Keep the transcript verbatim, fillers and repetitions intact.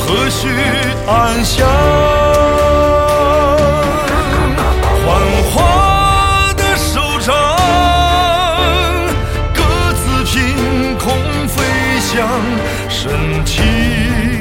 何须安详？幻化的手掌，各自凭空飞翔，身体